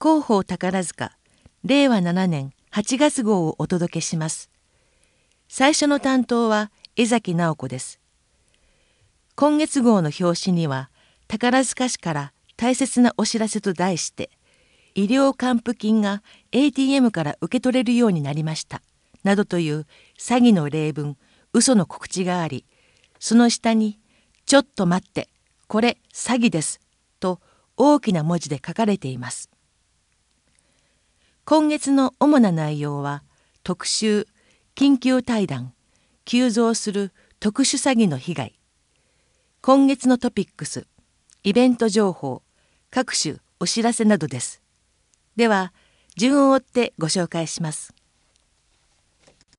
広報宝塚令和7年8月号をお届けします。最初の担当は江崎直子です。今月号の表紙には宝塚市から大切なお知らせと題して、医療還付金が ATM から受け取れるようになりましたなどという詐欺の例文、嘘の告知があり、その下にちょっと待って、これ詐欺ですと大きな文字で書かれています。今月の主な内容は特集、緊急対談、急増する特殊詐欺の被害、今月のトピックス、イベント情報、各種お知らせなどです。では順を追ってご紹介します。